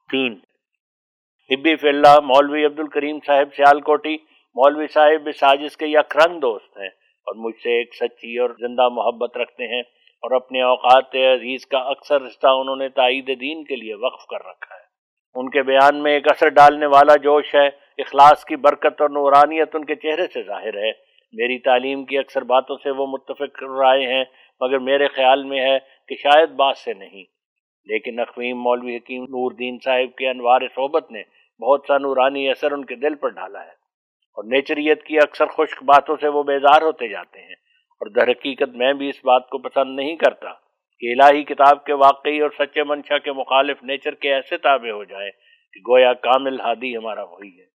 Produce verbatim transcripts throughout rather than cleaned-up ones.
تین، حبی فی اللہ مولوی عبدالکریم صاحب سیالکوٹی مولوی صاحب اس سازش کے یک رنگ دوست ہیں اور مجھ سے ایک سچی اور زندہ محبت رکھتے ہیں، اور اپنے اوقات عزیز کا اکثر رشتہ انہوں نے تائید دین کے لیے وقف کر رکھا ہے۔ ان کے بیان میں ایک اثر ڈالنے والا جوش ہے، اخلاص کی برکت اور نورانیت ان کے چہرے سے ظاہر ہے۔ میری تعلیم کی اکثر باتوں سے وہ متفق رائے ہیں، مگر میرے خیال میں ہے کہ شاید بات سے نہیں، لیکن اخویم مولوی حکیم نور دین صاحب کے انوار صحبت نے بہت سا نورانی اثر ان کے دل پر ڈالا ہے، اور نیچریت کی اکثر خشک باتوں سے وہ بیزار ہوتے جاتے ہیں، اور در حقیقت میں بھی اس بات کو پسند نہیں کرتا کہ الہی کتاب کے واقعی اور سچے منشا کے مخالف نیچر کے ایسے تابع ہو جائے کہ گویا کامل ہادی ہمارا وہی ہے۔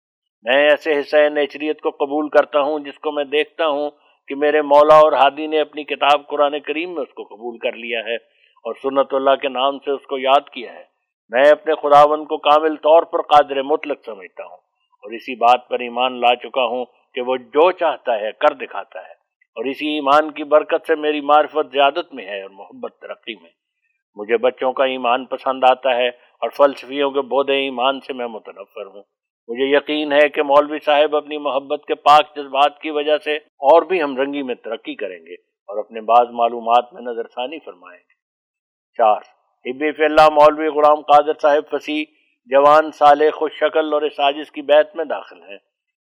میں ایسے حصہ نیچریت کو قبول کرتا ہوں جس کو میں دیکھتا ہوں کہ میرے مولا اور ہادی نے اپنی کتاب قرآن کریم میں اس کو قبول کر لیا ہے اور سنت اللہ کے نام سے اس کو یاد کیا ہے۔ میں اپنے خداوند کو کامل طور پر قادر مطلق سمجھتا ہوں اور اسی بات پر ایمان لا چکا ہوں کہ وہ جو چاہتا ہے کر دکھاتا ہے، اور اسی ایمان کی برکت سے میری معرفت زیادت میں ہے اور محبت ترقی میں۔ مجھے بچوں کا ایمان پسند آتا ہے اور فلسفیوں کے بودے ایمان سے میں متنفر ہوں۔ مجھے یقین ہے کہ مولوی صاحب اپنی محبت کے پاک جذبات کی وجہ سے اور بھی ہم رنگی میں ترقی کریں گے اور اپنے بعض معلومات میں نظر ثانی فرمائیں گے۔ چار، حبی فی اللہ مولوی غلام قادر صاحب فصیح جوان صالح خوش شکل اور اس سازش کی بیعت میں داخل ہیں۔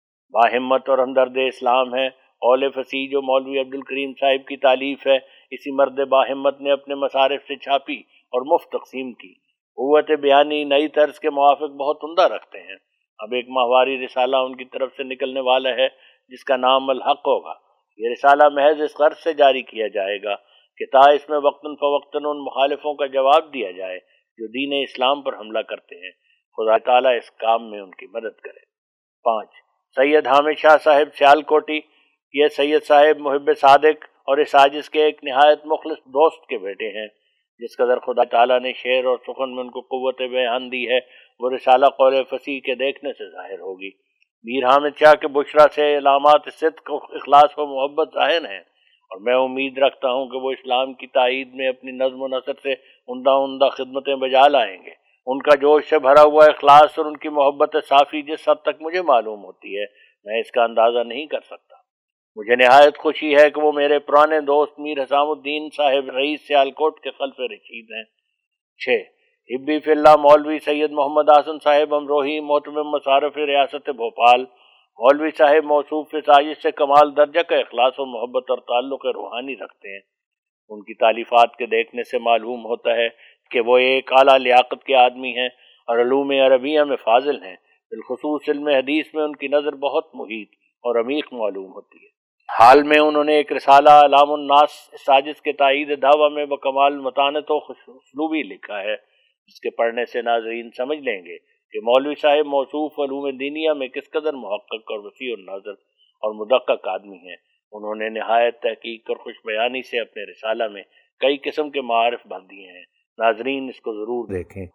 باہمت اور ہمدرد اسلام ہے۔ قول فصیح جو مولوی عبدالکریم صاحب کی تالیف ہے، اسی مرد باہمت نے اپنے مصارف سے چھاپی اور مفت تقسیم کی۔ قوت بیانی نئی طرز کے موافق بہت عمدہ رکھتے ہیں۔ اب ایک ماہواری رسالہ ان کی طرف سے نکلنے والا ہے جس کا نام الحق ہوگا۔ یہ رسالہ محض اس غرض سے جاری کیا جائے گا کہ تا اس میں وقتاً فوقتاً ان مخالفوں کا جواب دیا جائے جو دین اسلام پر حملہ کرتے ہیں۔ خدا تعالیٰ اس کام میں ان کی مدد کرے۔ پانچ، سید حامد شاہ صاحب سیالکوٹی، یہ سید صاحب محب صادق اور اس سازش کے ایک نہایت مخلص دوست کے بیٹے ہیں۔ جس قدر خدا تعالیٰ نے شعر اور سخن میں ان کو قوت بیان دی ہے، وہ رسالہ قول فصیح کے دیکھنے سے ظاہر ہوگی۔ میر حامد شاہ کے بشرا سے علامات صدق و اخلاص و محبت ظاہر ہیں، اور میں امید رکھتا ہوں کہ وہ اسلام کی تائید میں اپنی نظم و نثر سے عمدہ عمدہ خدمتیں بجا لائیں گے۔ ان کا جوش سے بھرا ہوا اخلاص اور ان کی محبت صافی جس حد تک مجھے معلوم ہوتی ہے، میں اس کا اندازہ نہیں کر سکتا۔ مجھے نہایت خوشی ہے کہ وہ میرے پرانے دوست میر حسام الدین صاحب رئیس سیالکوٹ کے خلف رشید ہیں۔ چھ، حبی فی اللہ مولوی سید محمد حسن صاحب امروہی محتمم مصارف ریاست بھوپال، مولوی صاحب موصوف سازش سے کمال درجہ کا اخلاص و محبت اور تعلق روحانی رکھتے ہیں۔ ان کی تالیفات کے دیکھنے سے معلوم ہوتا ہے کہ وہ ایک اعلیٰ لیاقت کے آدمی ہیں اور علوم عربیہ میں فاضل ہیں۔ بالخصوص علم حدیث میں ان کی نظر بہت محیط اور عمیق معلوم ہوتی ہے۔ حال میں انہوں نے ایک رسالہ علام الناس سازش کے تائید دعویٰ میں بکمال متانت و خوش اسلوبی لکھا ہے، جس کے پڑھنے سے ناظرین سمجھ لیں گے کہ مولوی صاحب موصوف علوم دینیہ میں کس قدر محقق اور وسیع النظر اور مدقق آدمی ہیں۔ انہوں نے نہایت تحقیق اور خوش بیانی سے اپنے رسالہ میں کئی قسم کے معارف باندھ دیے ہیں، ناظرین اس کو ضرور دیکھیں۔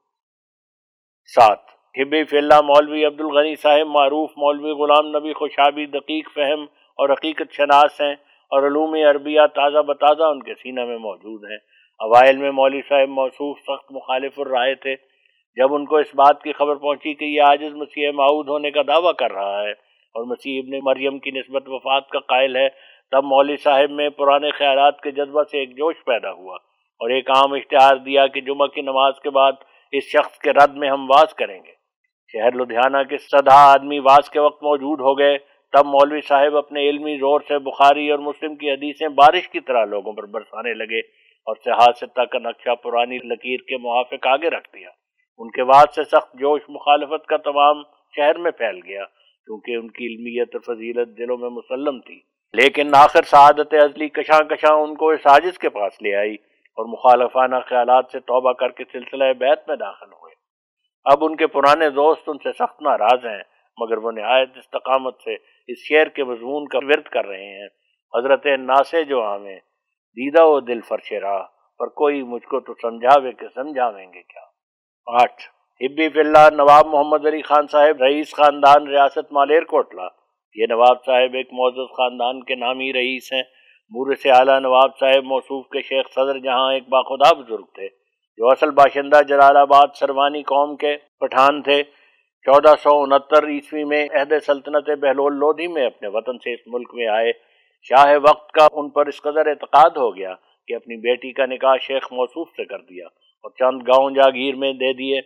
سات، حبی فی اللہ مولوی عبدالغنی صاحب معروف مولوی غلام نبی خوشابی دقیق فہم اور حقیقت شناس ہیں، اور علوم عربیہ تازہ بتازہ ان کے سینہ میں موجود ہیں۔ اوائل میں مولوی صاحب موصوف سخت مخالف الرائے تھے۔ جب ان کو اس بات کی خبر پہنچی کہ یہ عاجز مسیح موعود ہونے کا دعویٰ کر رہا ہے اور مسیح ابن مریم کی نسبت وفات کا قائل ہے، تب مولوی صاحب میں پرانے خیالات کے جذبہ سے ایک جوش پیدا ہوا اور ایک عام اشتہار دیا کہ جمعہ کی نماز کے بعد اس شخص کے رد میں ہم واز کریں گے۔ شہر لدھیانہ کے سدھا آدمی واز کے وقت موجود ہو گئے۔ تب مولوی صاحب اپنے علمی زور سے بخاری اور مسلم کی حدیثیں بارش کی طرح لوگوں پر برسانے لگے اور صحاح ستہ کا نقشہ پرانی لکیر کے موافق آگے رکھ دیا۔ ان کے بعد سے سخت جوش مخالفت کا تمام شہر میں پھیل گیا، کیونکہ ان کی علمیت اور فضیلت دلوں میں مسلم تھی۔ لیکن آخر سعادت ازلی کشاں کشاں ان کو اس عاجز کے پاس لے آئی اور مخالفانہ خیالات سے توبہ کر کے سلسلہ بیعت میں داخل ہوئے۔ اب ان کے پرانے دوست ان سے سخت ناراض ہیں، مگر وہ نہایت استقامت سے اس شعر کے مضمون کا ورد کر رہے ہیں۔ حضرت ناسے جو آمیں دیدہ و دل فرش راہ، پر کوئی مجھ کو تو سمجھاوے کہ سمجھاویں گے کیا۔ آٹھ، حبی فی اللہ نواب محمد علی خان صاحب رئیس خاندان ریاست مالیر کوٹلہ، یہ نواب صاحب ایک معزز خاندان کے نامی رئیس ہیں۔ مورث اعلیٰ نواب صاحب موصوف کے شیخ صدر جہاں ایک باخدا بزرگ تھے جو اصل باشندہ جلال آباد سروانی قوم کے پٹھان تھے، چودہ سو انہتر عیسوی میں عہد سلطنت بہلول لودھی میں اپنے وطن سے اس ملک میں آئے۔ شاہ وقت کا ان پر اس قدر اعتقاد ہو گیا کہ اپنی بیٹی کا نکاح شیخ موصوف سے کر دیا اور چند گاؤں جاگیر میں دے دیے۔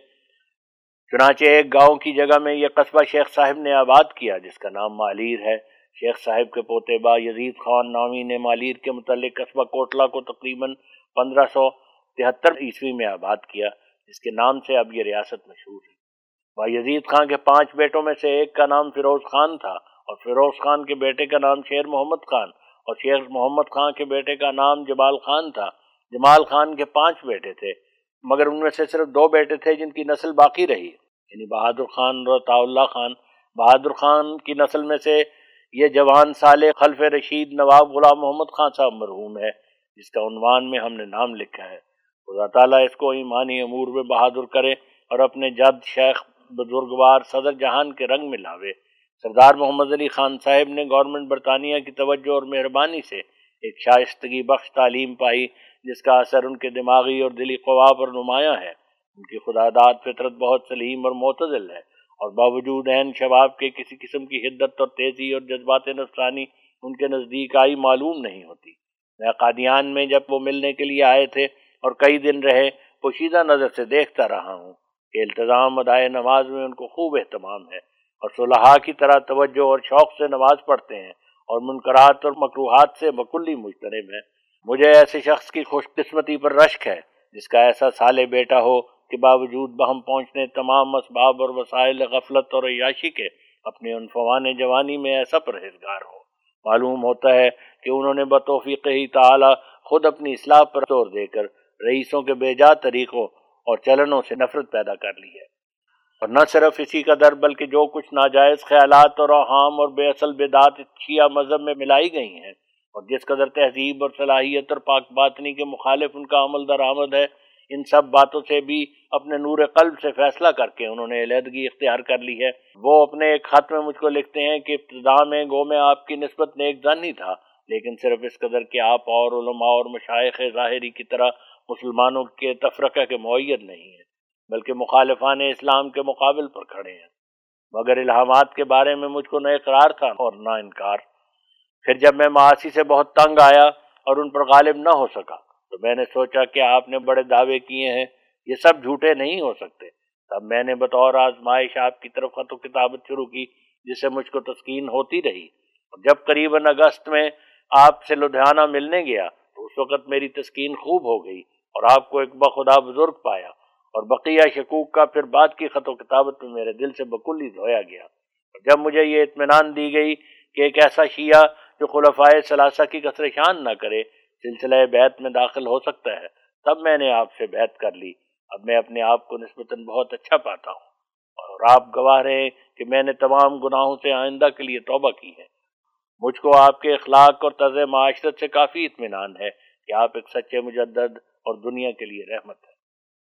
چنانچہ ایک گاؤں کی جگہ میں یہ قصبہ شیخ صاحب نے آباد کیا جس کا نام مالیر ہے۔ شیخ صاحب کے پوتے با یزید خان نامی نے مالیر کے متعلق قصبہ کوٹلہ کو تقریباً پندرہ سو تہتر عیسوی میں آباد کیا، جس کے نام سے اب یہ ریاست مشہور ہے۔ با یزید خان کے پانچ بیٹوں میں سے ایک کا نام فیروز خان تھا، اور فیروز خان کے بیٹے کا نام شیر محمد خان، اور شیر محمد خان کے بیٹے کا نام جمال خان تھا۔ جمال خان کے پانچ بیٹے تھے، مگر ان میں سے صرف دو بیٹے تھے جن کی نسل باقی رہی، یعنی بہادر خان اور عطا اللہ خان۔ بہادر خان کی نسل میں سے یہ جوان صالح خلف رشید نواب غلام محمد خان صاحب مرحوم ہے، جس کا عنوان میں ہم نے نام لکھا ہے۔ خدا تعالیٰ اس کو ایمانی امور میں بہادر کرے اور اپنے جد شیخ بزرگوار صدر جہان کے رنگ میں لاوے۔ سردار محمد علی خان صاحب نے گورنمنٹ برطانیہ کی توجہ اور مہربانی سے ایک شائستگی بخش تعلیم پائی، جس کا اثر ان کے دماغی اور دلی قوا پر نمایاں ہے۔ ان کی خداداد فطرت بہت سلیم اور معتدل ہے، اور باوجود عین شباب کے کسی قسم کی حدت اور تیزی اور جذبات نفسانی ان کے نزدیک آئی معلوم نہیں ہوتی۔ میں قادیان میں جب وہ ملنے کے لیے آئے تھے اور کئی دن رہے، پوشیدہ نظر سے دیکھتا رہا ہوں کہ التزام ادائے نماز میں ان کو خوب اہتمام ہے، اور صلحاء کی طرح توجہ اور شوق سے نماز پڑھتے ہیں، اور منکرات اور مکروہات سے بکلی مجتنب ہیں۔ مجھے ایسے شخص کی خوش قسمتی پر رشک ہے جس کا ایسا صالح بیٹا ہو کہ باوجود بہم پہنچنے تمام اسباب اور وسائل غفلت اور عیاشی کے اپنے عنفوان جوانی میں ایسا پرہیزگار ہو۔ معلوم ہوتا ہے کہ انہوں نے بتوفیق ہی تعالی خود اپنی اصلاح پر زور دے کر رئیسوں کے بے جا طریقوں اور چلنوں سے نفرت پیدا کر لی ہے، اور نہ صرف اسی قدر بلکہ جو کچھ ناجائز خیالات اور اوہام اور بے اصل بدعات شیعہ مذہب میں ملائی گئی ہیں، اور جس قدر تہذیب اور صلاحیت اور پاک باطنی کے مخالف ان کا عمل درآمد ہے، ان سب باتوں سے بھی اپنے نور قلب سے فیصلہ کر کے انہوں نے علیحدگی اختیار کر لی ہے۔ وہ اپنے ایک خط میں مجھ کو لکھتے ہیں کہ ابتدا میں گو میں آپ کی نسبت نیک ظن ہی تھا، لیکن صرف اس قدر کہ آپ اور علماء اور مشائخ ظاہری کی طرح مسلمانوں کے تفرقہ کے معید نہیں ہیں، بلکہ مخالفان اسلام کے مقابل پر کھڑے ہیں۔ مگر الہامات کے بارے میں مجھ کو نہ اقرار تھا اور نہ انکار۔ پھر جب میں معاصی سے بہت تنگ آیا اور ان پر غالب نہ ہو سکا تو میں نے سوچا کہ آپ نے بڑے دعوے کیے ہیں، یہ سب جھوٹے نہیں ہو سکتے۔ تب میں نے بطور آزمائش آپ کی طرف خط و کتابت شروع کی، جس سے مجھ کو تسکین ہوتی رہی، اور جب قریباً اگست میں آپ سے لدھیانہ ملنے گیا تو اس وقت میری تسکین خوب ہو گئی اور آپ کو ایک بخدا بزرگ پایا، اور بقیہ شکوک کا پھر بعد کی خط و کتابت میں میرے دل سے بکلی دھویا گیا۔ اور جب مجھے یہ اطمینان دی گئی کہ ایک ایسا شیعہ جو خلفائے ثلاثہ کی قصر شان نہ کرے سلسلہ بیعت میں داخل ہو سکتا ہے، تب میں نے آپ سے بیعت کر لی۔ اب میں اپنے آپ کو نسبتاً بہت اچھا پاتا ہوں، اور آپ گواہ رہے کہ میں نے تمام گناہوں سے آئندہ کے لیے توبہ کی ہے۔ مجھ کو آپ کے اخلاق اور طرز معاشرت سے کافی اطمینان ہے کہ آپ ایک سچے مجدد اور دنیا کے لیے رحمت ہے۔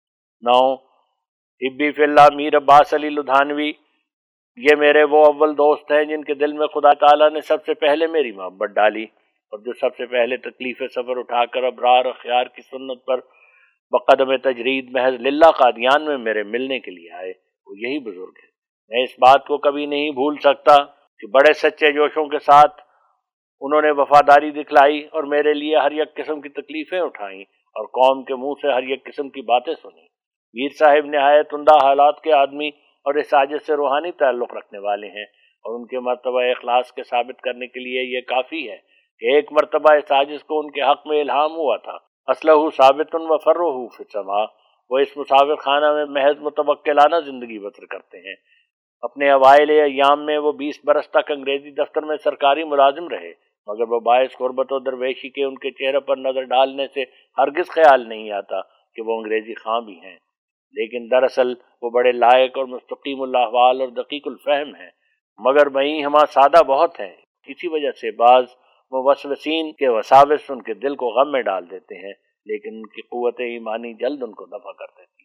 نو حبی فی اللہ میر عباس علی لدھانوی، یہ میرے وہ اول دوست ہیں جن کے دل میں خدا تعالیٰ نے سب سے پہلے میری محبت ڈالی، اور جو سب سے پہلے تکلیف سفر اٹھا کر ابرار اخیار کی سنت پر بقدم تجرید محض للہ قادیان میں میرے ملنے کے لیے آئے، وہ یہی بزرگ ہے۔ میں اس بات کو کبھی نہیں بھول سکتا کہ بڑے سچے جوشوں کے ساتھ انہوں نے وفاداری دکھلائی اور میرے لیے ہر یک قسم کی تکلیفیں اٹھائیں اور قوم کے منہ سے ہر یک قسم کی باتیں سنیں۔ میر صاحب نہایت عمدہ حالات کے آدمی اور اس سازش سے روحانی تعلق رکھنے والے ہیں، اور ان کے مرتبہ اخلاص کے ثابت کرنے کے لیے یہ کافی ہے کہ ایک مرتبہ اس سازش کو ان کے حق میں الہام ہوا تھا۔ اصلہ ثابت و فرہ فی السماء، وہ اس مسافر خانہ میں محض متوکلانہ زندگی بسر کرتے ہیں۔ اپنے اوائل ایام میں وہ بیس برس تک انگریزی دفتر میں سرکاری ملازم رہے، مگر وہ باعث غربت و درویشی کے ان کے چہرے پر نظر ڈالنے سے ہرگز خیال نہیں آتا کہ وہ انگریزی خواں بھی ہیں، لیکن دراصل وہ بڑے لائق اور مستقیم الاحوال اور دقیق الفہم ہیں، مگر وہیں ہما سادہ بہت ہیں۔ اسی وجہ سے بعض موسوسین کے وساوس ان کے دل کو غم میں ڈال دیتے ہیں، لیکن ان کی قوت ایمانی جلد ان کو دفع کر دیتی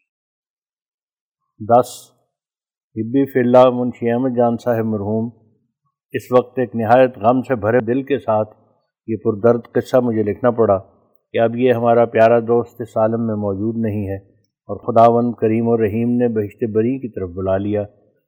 ہے۔ دس حبی فی اللہ منشی احمد جان صاحب مرحوم اس وقت ایک نہایت غم سے بھرے دل کے ساتھ یہ پردرد قصہ مجھے لکھنا پڑا کہ اب یہ ہمارا پیارا دوست اس عالم میں موجود نہیں ہے، اور خداوند کریم و رحیم نے بہشت بری کی طرف بلا لیا۔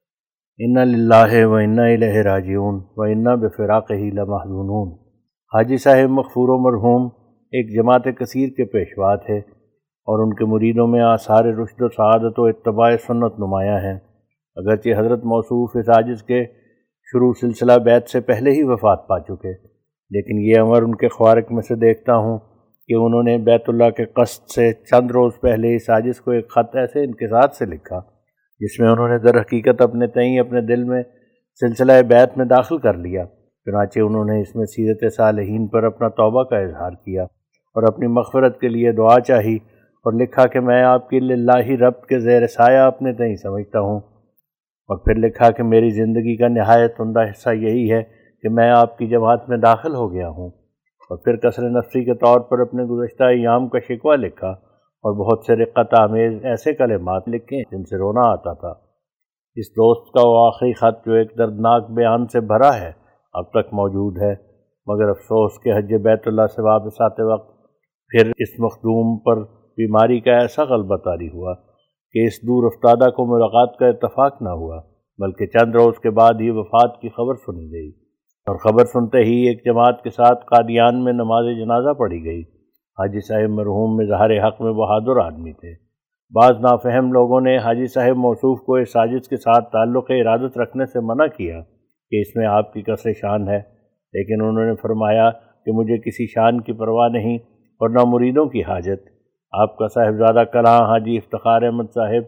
انا للہ و انا الیہ راجعون و انا بفراقہ لمحزونون۔ حاجی صاحب مغفور و مرحوم ایک جماعت کثیر کے پیشوا تھے اور ان کے مریدوں میں آثار رشد و سعادت و اتباع سنت نمایاں ہیں۔ اگرچہ حضرت موصوف اس عاجز کے شروع سلسلہ بیعت سے پہلے ہی وفات پا چکے، لیکن یہ عمر ان کے خوارق میں سے دیکھتا ہوں کہ انہوں نے بیت اللہ کے قصد سے چند روز پہلے اس عاجز کو ایک خط ایسے انکسار سے لکھا جس میں انہوں نے در حقیقت اپنے تئیں اپنے دل میں سلسلہ بیعت میں داخل کر لیا۔ چنانچہ انہوں نے اس میں سیرت صالحین پر اپنا توبہ کا اظہار کیا اور اپنی مغفرت کے لیے دعا چاہی، اور لکھا کہ میں آپ کی للہ رب کے زیر سایہ اپنے تئیں سمجھتا ہوں، اور پھر لکھا کہ میری زندگی کا نہایت عمدہ حصہ یہی ہے کہ میں آپ کی جماعت میں داخل ہو گیا ہوں، اور پھر کثر نفسی کے طور پر اپنے گزشتہ ایام کا شکوہ لکھا اور بہت سے رقت آمیز ایسے کلمات لکھے جن سے رونا آتا تھا۔ اس دوست کا وہ آخری خط جو ایک دردناک بیان سے بھرا ہے اب تک موجود ہے، مگر افسوس کہ حج بیت اللہ سے واپس آتے وقت پھر اس مخدوم پر بیماری کا ایسا غلبہ طاری ہوا کہ اس دور افتادہ کو ملاقات کا اتفاق نہ ہوا، بلکہ چند روز کے بعد ہی وفات کی خبر سنی گئی، اور خبر سنتے ہی ایک جماعت کے ساتھ قادیان میں نماز جنازہ پڑھی گئی۔ حاجی صاحب مرحوم مظہر حق میں بہادر آدمی تھے۔ بعض نافہم لوگوں نے حاجی صاحب موصوف کو اس عاجز کے ساتھ تعلق ارادت رکھنے سے منع کیا کہ اس میں آپ کی کثر شان ہے، لیکن انہوں نے فرمایا کہ مجھے کسی شان کی پرواہ نہیں اور نہ مریدوں کی حاجت۔ آپ کا صاحبزادہ کلاں حاجی افتخار احمد صاحب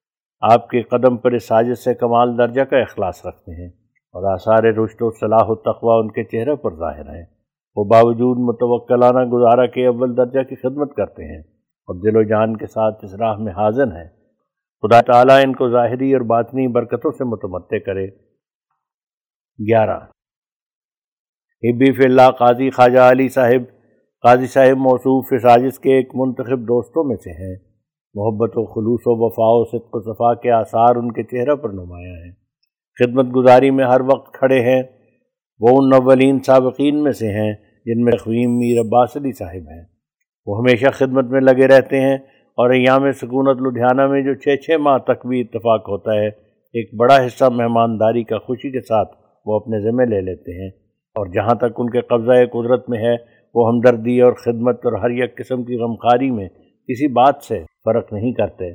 آپ کے قدم پر اس عاجز سے کمال درجہ کا اخلاص رکھتے ہیں، اور آثار رشد و صلاح و تقوی ان کے چہرے پر ظاہر ہیں۔ وہ باوجود متوکلانہ گزارا کے اول درجہ کی خدمت کرتے ہیں اور دل و جان کے ساتھ اس راہ میں حاضر ہیں۔ خدا تعالیٰ ان کو ظاہری اور باطنی برکتوں سے متمتع کرے۔ گیارہ حبی فی اللہ قاضی خواجہ علی صاحب قاضی صاحب موصوف اس عاجز کے ایک منتخب دوستوں میں سے ہیں۔ محبت و خلوص و وفا و صدق و صفا کے آثار ان کے چہرے پر نمایاں ہیں۔ خدمت گزاری میں ہر وقت کھڑے ہیں۔ وہ ان اولین سابقین میں سے ہیں جن میں تقویم میر عباس علی صاحب ہیں۔ وہ ہمیشہ خدمت میں لگے رہتے ہیں، اور ایام سکونت لدھیانہ میں جو چھ چھ ماہ تک بھی اتفاق ہوتا ہے، ایک بڑا حصہ مہمانداری کا خوشی کے ساتھ وہ اپنے ذمہ لے لیتے ہیں، اور جہاں تک ان کے قبضہ قدرت میں ہے وہ ہمدردی اور خدمت اور ہر یک قسم کی غمخواری میں کسی بات سے فرق نہیں کرتے۔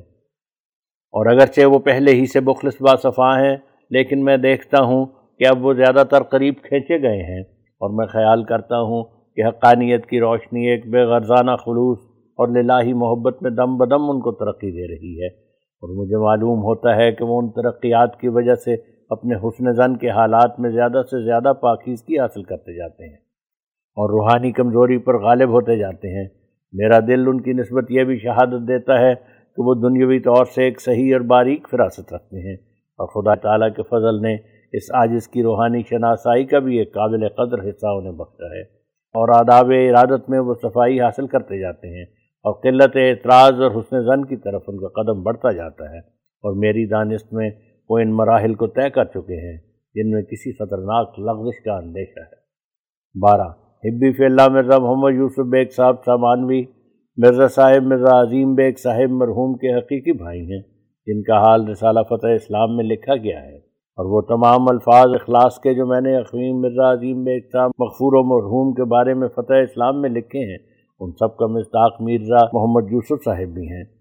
اور اگرچہ وہ پہلے ہی سے مخلص باصفا ہیں، لیکن میں دیکھتا ہوں کہ اب وہ زیادہ تر قریب کھینچے گئے ہیں، اور میں خیال کرتا ہوں کہ حقانیت کی روشنی ایک بے غرضانہ خلوص اور للہی محبت میں دم بدم ان کو ترقی دے رہی ہے، اور مجھے معلوم ہوتا ہے کہ وہ ان ترقیات کی وجہ سے اپنے حسن ظن کے حالات میں زیادہ سے زیادہ پاکیزگی حاصل کرتے جاتے ہیں اور روحانی کمزوری پر غالب ہوتے جاتے ہیں۔ میرا دل ان کی نسبت یہ بھی شہادت دیتا ہے کہ وہ دنیاوی طور سے ایک صحیح اور باریک فراست رکھتے ہیں، اور خدا تعالیٰ کے فضل نے اس عاجز کی روحانی شناسائی کا بھی ایک قابل قدر حصہ انہیں بخشا ہے، اور آداب ارادت میں وہ صفائی حاصل کرتے جاتے ہیں، اور قلت اعتراض اور حسن ظن کی طرف ان کا قدم بڑھتا جاتا ہے، اور میری دانست میں وہ ان مراحل کو طے کر چکے ہیں جن میں کسی خطرناک لغزش کا اندیشہ ہے۔ بارہ حبی فی اللہ مرزا محمد یوسف بیگ صاحب سامانوی مرزا صاحب مرزا عظیم بیگ صاحب مرحوم کے حقیقی بھائی ہیں، جن کا حال رسالہ فتح اسلام میں لکھا گیا ہے، اور وہ تمام الفاظ اخلاص کے جو میں نے اخویم مرزا عظیم بیگ صاحب مغفور و مرحوم کے بارے میں فتح اسلام میں لکھے ہیں، ان سب کا مصداق مرزا محمد یوسف صاحب بھی ہیں۔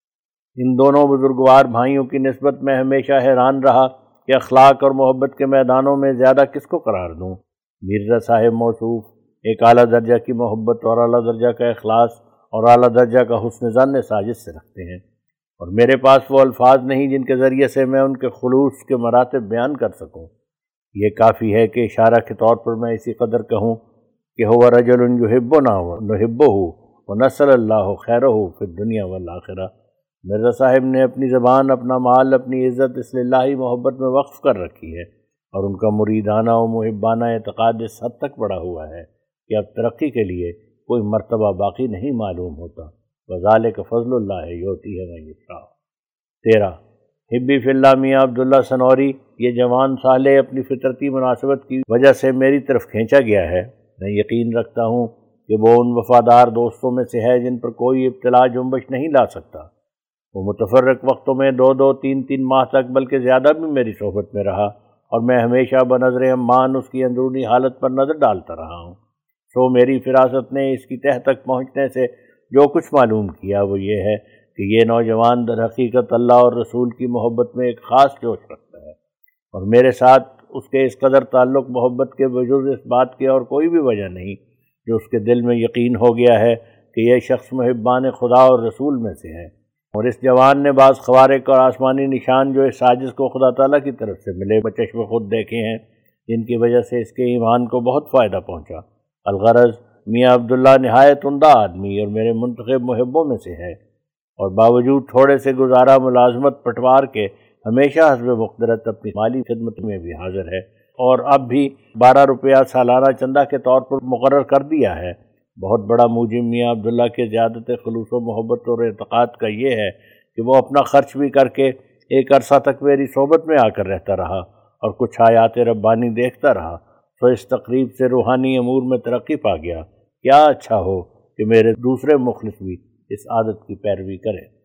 ان دونوں بزرگوار بھائیوں کی نسبت میں ہمیشہ حیران رہا کہ اخلاق اور محبت کے میدانوں میں زیادہ کس کو قرار دوں۔ مرزا صاحب موصوف ایک اعلیٰ درجہ کی محبت اور اعلیٰ درجہ کا اخلاص اور اعلیٰ درجہ کا حسن ظن ساجد سے رکھتے ہیں، اور میرے پاس وہ الفاظ نہیں جن کے ذریعے سے میں ان کے خلوص کے مراتب بیان کر سکوں۔ یہ کافی ہے کہ اشارہ کے طور پر میں اسی قدر کہوں کہ ہوا رجل یحبنا ونحبہ ونسأل اللہ خیرہ فی الدنیا والآخرہ۔ مرزا صاحب نے اپنی زبان، اپنا مال، اپنی عزت اس للہی محبت میں وقف کر رکھی ہے، اور ان کا مریدانہ و محبانہ اعتقاد اس حد تک بڑا ہوا ہے کہ اب ترقی کے لیے کوئی مرتبہ باقی نہیں معلوم ہوتا۔ وذالک فضل اللہ یؤتیہ من یشاء۔ تیرہ حبی فی اللہ میاں عبداللہ سنوری یہ جوان صالح اپنی فطرتی مناسبت کی وجہ سے میری طرف کھینچا گیا ہے۔ میں یقین رکھتا ہوں کہ وہ ان وفادار دوستوں میں سے ہے جن پر کوئی ابتلا جنبش نہیں لا سکتا۔ وہ متفرق وقتوں میں دو دو تین تین ماہ تک بلکہ زیادہ بھی میری صحبت میں رہا، اور میں ہمیشہ بنظر امان اس کی اندرونی حالت پر نظر ڈالتا رہا ہوں۔ سو میری فراست نے اس کی تہہ تک پہنچنے سے جو کچھ معلوم کیا وہ یہ ہے کہ یہ نوجوان در حقیقت اللہ اور رسول کی محبت میں ایک خاص جوش رکھتا ہے، اور میرے ساتھ اس کے اس قدر تعلق محبت کے بجز اس بات کی اور کوئی بھی وجہ نہیں جو اس کے دل میں یقین ہو گیا ہے کہ یہ شخص محبان خدا اور رسول میں سے ہے۔ اور اس جوان نے بعض خوارق اور آسمانی نشان جو اس سازش کو خدا تعالیٰ کی طرف سے ملے بچشم خود دیکھے ہیں، جن کی وجہ سے اس کے ایمان کو بہت فائدہ پہنچا۔ الغرض میاں عبداللہ نہایت عمدہ آدمی اور میرے منتخب محبوں میں سے ہے، اور باوجود تھوڑے سے گزارا ملازمت پٹوار کے ہمیشہ حسب مقدرت اپنی مالی خدمت میں بھی حاضر ہے، اور اب بھی بارہ روپیہ سالانہ چندہ کے طور پر مقرر کر دیا ہے۔ بہت بڑا موجب میاں عبداللہ کے زیادت خلوص و محبت اور اعتقاد کا یہ ہے کہ وہ اپنا خرچ بھی کر کے ایک عرصہ تک میری صحبت میں آ کر رہتا رہا اور کچھ آیات ربانی دیکھتا رہا، تو اس تقریب سے روحانی امور میں ترقی پا گیا۔ کیا اچھا ہو کہ میرے دوسرے مخلص بھی اس عادت کی پیروی کریں۔